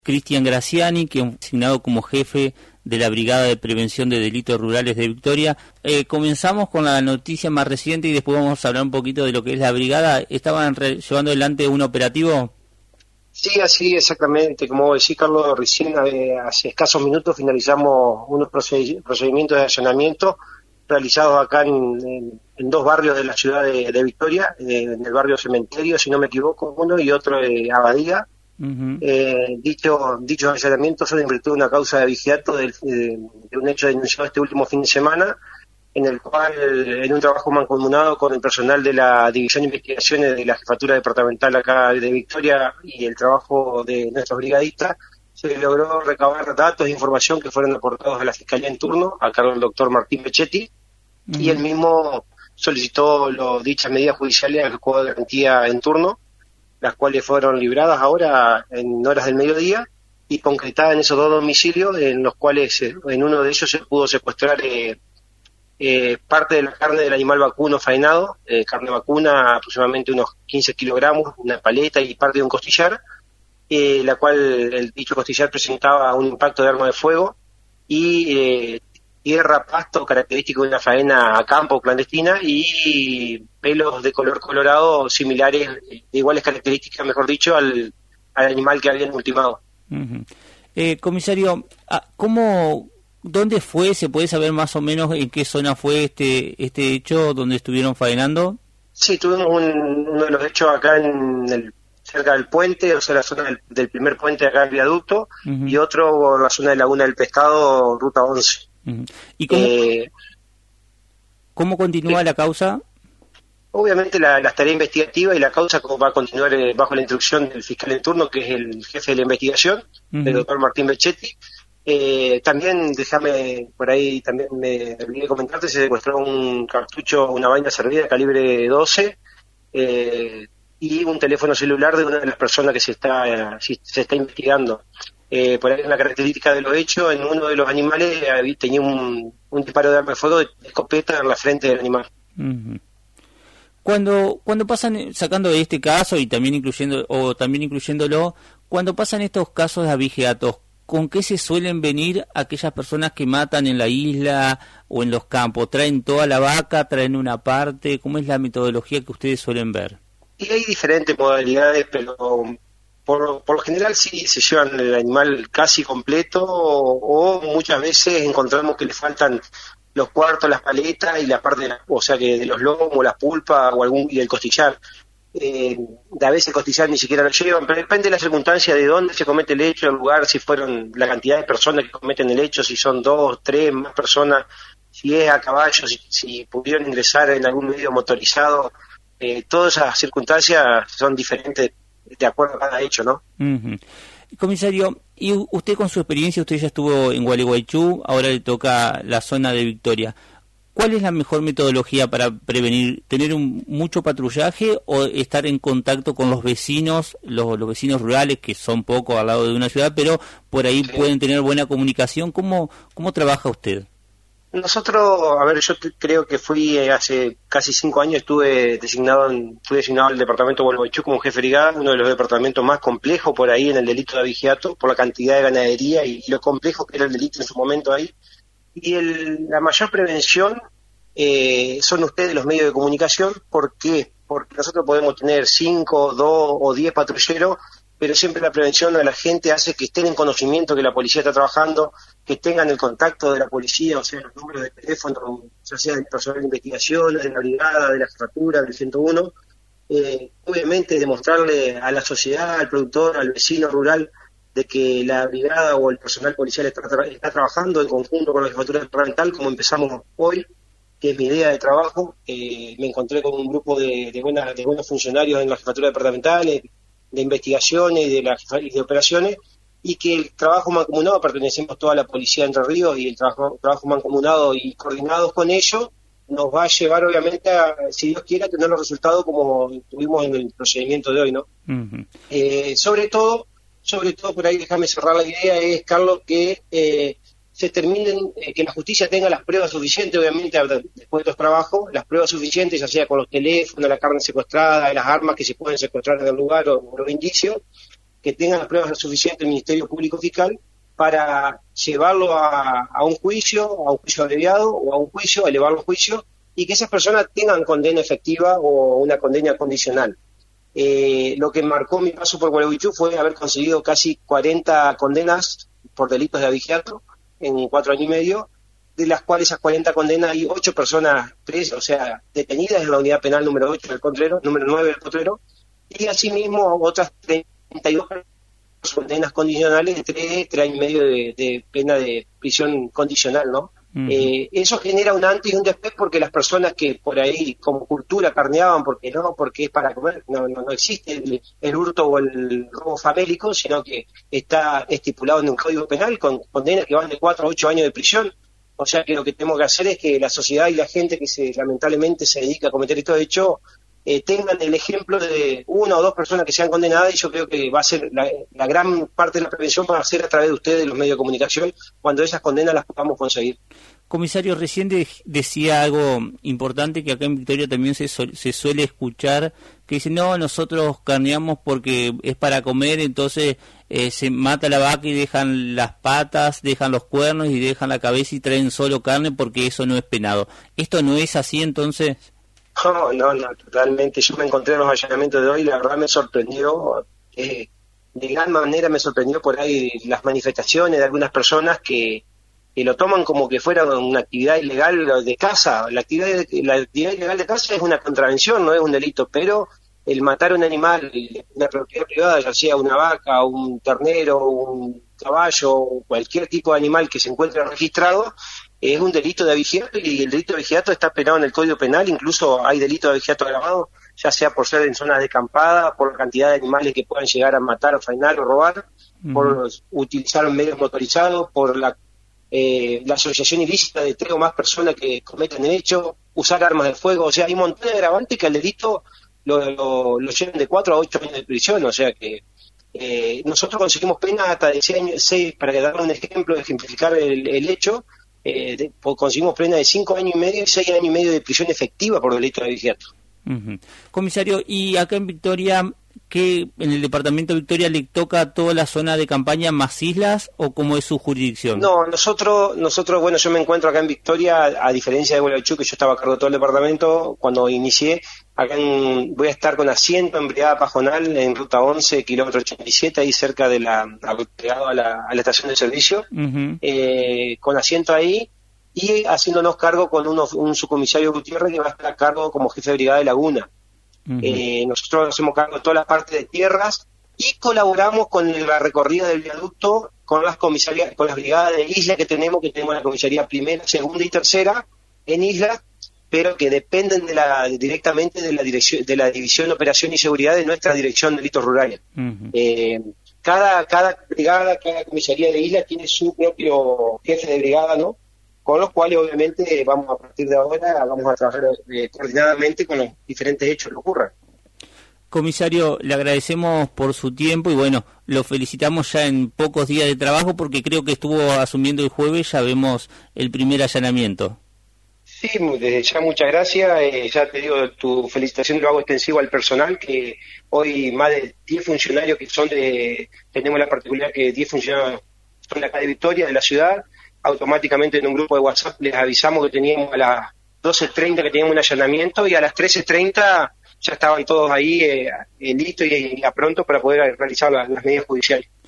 Cristian Graciani, que es designado como jefe de la Brigada de Prevención de Delitos Rurales de Victoria. Comenzamos con la noticia más reciente y después vamos a hablar un poquito de lo que es la brigada. ¿Estaban llevando adelante un operativo? Sí, así exactamente. Como decía Carlos, recién hace escasos minutos finalizamos unos procedimientos de allanamiento realizados acá en dos barrios de la ciudad de Victoria, en el barrio Cementerio, si no me equivoco, uno y otro de Abadía. Uh-huh. Dichos allanamientos son en virtud de una causa de vigiato de un hecho denunciado este último fin de semana, en el cual, en un trabajo mancomunado con el personal de la División de Investigaciones de la Jefatura Departamental acá de Victoria y el trabajo de nuestros brigadistas, se logró recabar datos e información que fueron aportados a la Fiscalía en turno, a cargo del doctor Martín Becchetti, y él mismo solicitó dichas medidas judiciales al juego de garantía en turno, las cuales fueron libradas ahora en horas del mediodía y concretadas en esos dos domicilios, en los cuales en uno de ellos se pudo secuestrar parte de la carne del animal vacuno faenado, carne vacuna aproximadamente unos 15 kilogramos, una paleta y parte de un costillar, la cual dicho costillar presentaba un impacto de arma de fuego y tierra, pasto característico de una faena a campo clandestina y pelos de color colorado similares, de iguales características, mejor dicho, al animal que habían ultimado. Uh-huh. Comisario, ¿dónde fue? ¿Se puede saber más o menos en qué zona fue este hecho donde estuvieron faenando? Sí, tuvimos uno de los hechos acá cerca del puente, o sea, la zona del primer puente acá del viaducto, uh-huh, y otro en la zona de Laguna del Pescado, ruta 11. Uh-huh. ¿Y cómo continúa la causa? Obviamente la tarea investigativa y la causa va a continuar bajo la instrucción del fiscal en turno, que es el jefe de la investigación, uh-huh, el doctor Martín Becchetti. También, déjame por ahí, también me olvidé comentarte, se secuestró un cartucho, una vaina servida calibre 12, y un teléfono celular de una de las personas que se está investigando. Por ahí una característica de lo hecho, en uno de los animales tenía un disparo de arma de fuego de escopeta en la frente del animal. Uh-huh. Cuando pasan, sacando de este caso y también incluyéndolo, cuando pasan estos casos de abigeatos, ¿con qué se suelen venir aquellas personas que matan en la isla o en los campos? ¿Traen toda la vaca? ¿Traen una parte? ¿Cómo es la metodología que ustedes suelen ver? Y hay diferentes modalidades, pero por lo general sí se llevan el animal casi completo o muchas veces encontramos que le faltan los cuartos, las paletas y la parte o sea que de los lomos, las pulpas y el costillar. A veces el costillar ni siquiera lo llevan, pero depende de la circunstancia de dónde se comete el hecho, el lugar, si fueron la cantidad de personas que cometen el hecho, si son 2, 3, más personas, si es a caballo, si pudieron ingresar en algún medio motorizado. Todas esas circunstancias son diferentes de acuerdo a cada hecho, ¿no? Uh-huh. Comisario, y usted con su experiencia, usted ya estuvo en Gualeguaychú, ahora le toca la zona de Victoria. ¿Cuál es la mejor metodología para prevenir? ¿Tener mucho patrullaje o estar en contacto con los vecinos, los vecinos rurales, que son pocos al lado de una ciudad, pero por ahí sí pueden tener buena comunicación? ¿Cómo trabaja usted? Nosotros, yo creo que fui hace casi 5 años, fui designado al departamento de Gualeguaychú como jefe de brigada, uno de los departamentos más complejos por ahí en el delito de abigeato, por la cantidad de ganadería y lo complejo que era el delito en su momento ahí. Y la mayor prevención son ustedes los medios de comunicación. ¿Por qué? Porque nosotros podemos tener 5, 2 o 10 patrulleros, pero siempre la prevención a la gente hace que estén en conocimiento que la policía está trabajando, que tengan el contacto de la policía, o sea, los números de teléfono, ya sea del personal de investigación, de la brigada, de la jefatura, del 101. Obviamente demostrarle a la sociedad, al productor, al vecino rural, de que la brigada o el personal policial está trabajando en conjunto con la jefatura departamental, como empezamos hoy, que es mi idea de trabajo. Me encontré con un grupo de buenos funcionarios en la jefatura departamental, de investigaciones y de operaciones, y que el trabajo mancomunado, pertenecemos toda la policía de Entre Ríos, y el trabajo mancomunado y coordinados con ellos nos va a llevar obviamente a, si Dios quiere, a tener los resultados como tuvimos en el procedimiento de hoy, ¿no? Uh-huh. Sobre todo por ahí, déjame cerrar la idea, es, Carlos, que se terminen, que la justicia tenga las pruebas suficientes, obviamente, después de estos trabajos, las pruebas suficientes, ya sea con los teléfonos, la carne secuestrada, las armas que se pueden secuestrar en el lugar o los indicios, que tengan las pruebas suficientes el Ministerio Público Fiscal para llevarlo a un juicio abreviado o a un juicio, elevarlo a juicio, y que esas personas tengan condena efectiva o una condena condicional. Lo que marcó mi paso por Gualeguaychú fue haber conseguido casi 40 condenas por delitos de abigeato en 4 años y medio, de las cuales esas 40 condenas hay 8 personas presas, o sea, detenidas en la unidad penal número 8 del Potrero, número 9 del Potrero, y asimismo otras 32 condenas condicionales de 3 años y medio de pena de prisión condicional, ¿no? Eso genera un antes y un después, porque las personas que por ahí como cultura carneaban porque es para comer, no existe el hurto o el robo famélico, sino que está estipulado en un código penal con condenas que van de 4 a 8 años de prisión. O sea que lo que tenemos que hacer es que la sociedad y la gente que lamentablemente se dedica a cometer estos hechos tengan el ejemplo de 1 o 2 personas que sean condenadas, y yo creo que va a ser la gran parte de la prevención va a ser a través de ustedes, los medios de comunicación, cuando esas condenas las podamos conseguir. Comisario, recién decía algo importante que acá en Victoria también se suele escuchar, que dice, no, nosotros carneamos porque es para comer, entonces se mata la vaca y dejan las patas, dejan los cuernos y dejan la cabeza y traen solo carne porque eso no es penado. ¿Esto no es así entonces? No, totalmente. Yo me encontré en los allanamientos de hoy y la verdad me sorprendió, de gran manera me sorprendió por ahí las manifestaciones de algunas personas que lo toman como que fuera una actividad ilegal de caza. La actividad ilegal de caza es una contravención, no es un delito, pero el matar un animal, una propiedad privada, ya sea una vaca, un ternero, un caballo, cualquier tipo de animal que se encuentre registrado, es un delito de abigeato, y el delito de abigeato está penado en el Código Penal. Incluso hay delito de abigeato agravado, ya sea por ser en zonas descampadas, por la cantidad de animales que puedan llegar a matar, o faenar o robar, por utilizar medios motorizados, por la asociación ilícita de 3 o más personas que cometen el hecho, usar armas de fuego. O sea, hay un montón de agravantes que al delito lo llevan de 4 a 8 años de prisión. O sea que nosotros conseguimos penas hasta de 6, para dar un ejemplo, de ejemplificar el hecho, conseguimos pena de 5 años y medio y 6 años y medio de prisión efectiva por delito de abigeato. Comisario, ¿y acá en Victoria, que en el departamento de Victoria le toca toda la zona de campaña más islas, o cómo es su jurisdicción? No, nosotros, bueno, yo me encuentro acá en Victoria, a diferencia de Gualeguaychú, que yo estaba a cargo de todo el departamento cuando inicié. Acá voy a estar con asiento en Brigada Pajonal, en ruta 11, kilómetro 87, ahí cerca de pegado a la estación de servicio, con asiento ahí, y haciéndonos cargo con un subcomisario Gutiérrez, que va a estar a cargo como jefe de brigada de Laguna. Nosotros hacemos cargo de toda la parte de tierras y colaboramos con la recorrida del viaducto con las comisarías, con las brigadas de isla que tenemos la comisaría primera, segunda y tercera en isla, pero que dependen directamente de la división de operación y seguridad de nuestra dirección de delitos rurales. Cada brigada, cada comisaría de isla tiene su propio jefe de brigada, ¿no? Con los cuales obviamente a partir de ahora vamos a trabajar coordinadamente con los diferentes hechos que ocurran. Comisario, le agradecemos por su tiempo y bueno, lo felicitamos ya en pocos días de trabajo, porque creo que estuvo asumiendo el jueves, ya vemos el primer allanamiento. Sí, desde ya muchas gracias. Ya te digo, tu felicitación lo hago extensivo al personal, que hoy más de 10 funcionarios tenemos la particularidad que 10 funcionarios son de acá de Victoria, de la ciudad. Automáticamente en un grupo de WhatsApp les avisamos que teníamos a las 12:30 que teníamos un allanamiento, y a las 13:30 ya estaban todos ahí listos y a pronto para poder realizar las medidas judiciales.